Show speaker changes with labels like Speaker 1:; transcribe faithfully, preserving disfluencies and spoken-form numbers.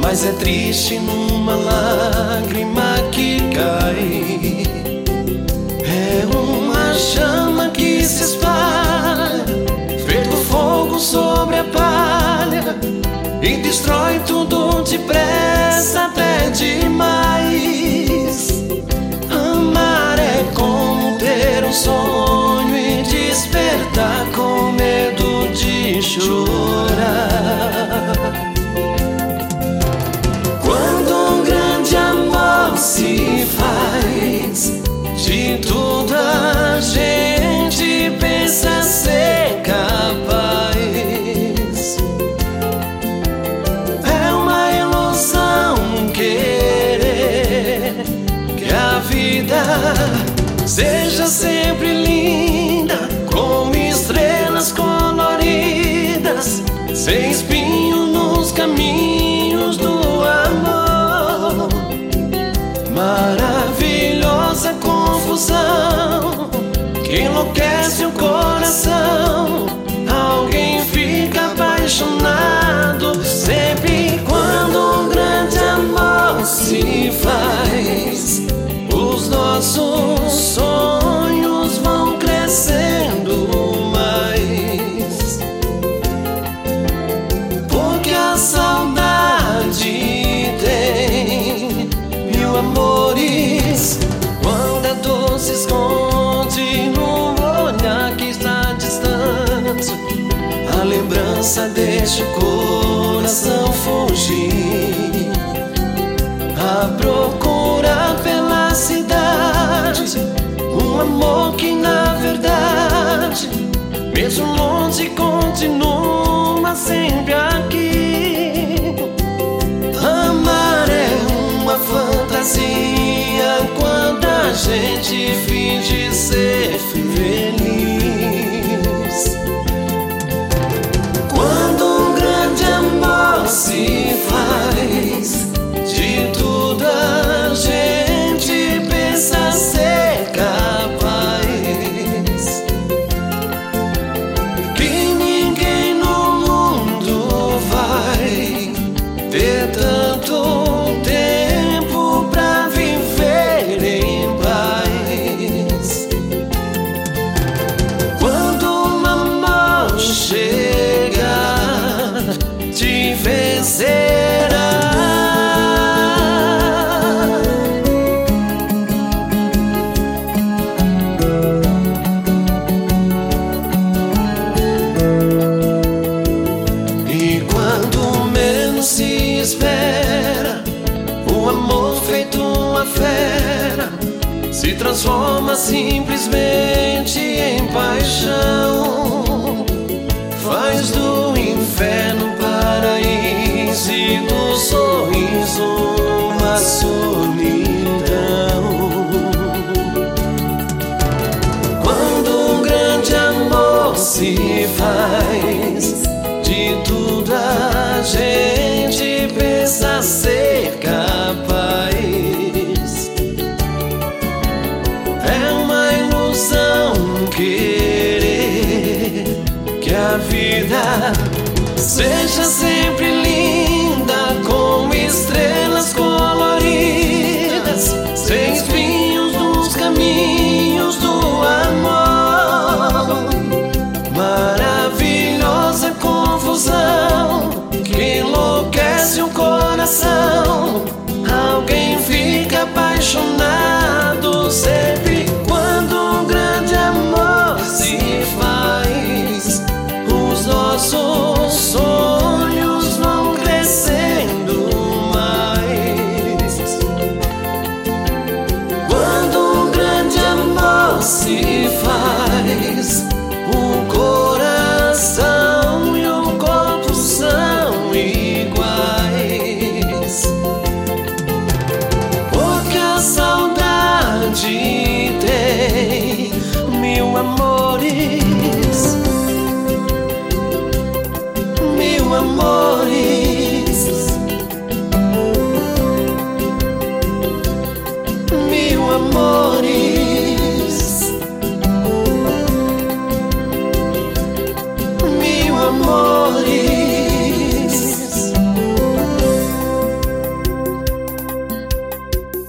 Speaker 1: mas é triste numa lágrima que cai. É uma chama que se espalha, feito fogo sobre a palha, e destrói tudo depressa até demais. Amar é como ter um sonho e despertar com medo de chorar. Quando um grande amor se faz, de tudo a gente pensa ser capaz. É uma ilusão querer que a vida seja sempre linda, como estrelas coloridas, sem espinho nos caminhos do amor. Maravilhosa confusão que enlouquece o coração. Alguém fica apaixonado sempre quando um grande amor se faz. Os nossos sonhos vão crescendo mais, porque a saudade tem mil amores. Quando a dor se esconde no olhar que está distante, a lembrança deixa o coração fugir, a procura pela cidade, um amor que na verdade, mesmo longe, continua sempre aqui. Amar é uma fantasia quando a gente finge ser feliz. Quando um grande amor se faz, de tudo a gente pensa ser capaz. Que ninguém no mundo vai ter tanto tempo pra viver em paz. Quando um amor chega, te vencerá. E quando menos se espera, o amor feito uma fera se transforma simplesmente em paixão. Faz do inferno paraíso e do sorriso uma solidão. Quando um grande amor se faz, de tudo a gente pensa ser capaz. É uma ilusão querer que a vida seja sempre linda, como estrelas coloridas, sem espinhos nos caminhos do amor. Maravilhosa confusão que enlouquece o coração. Alguém fica apaixonado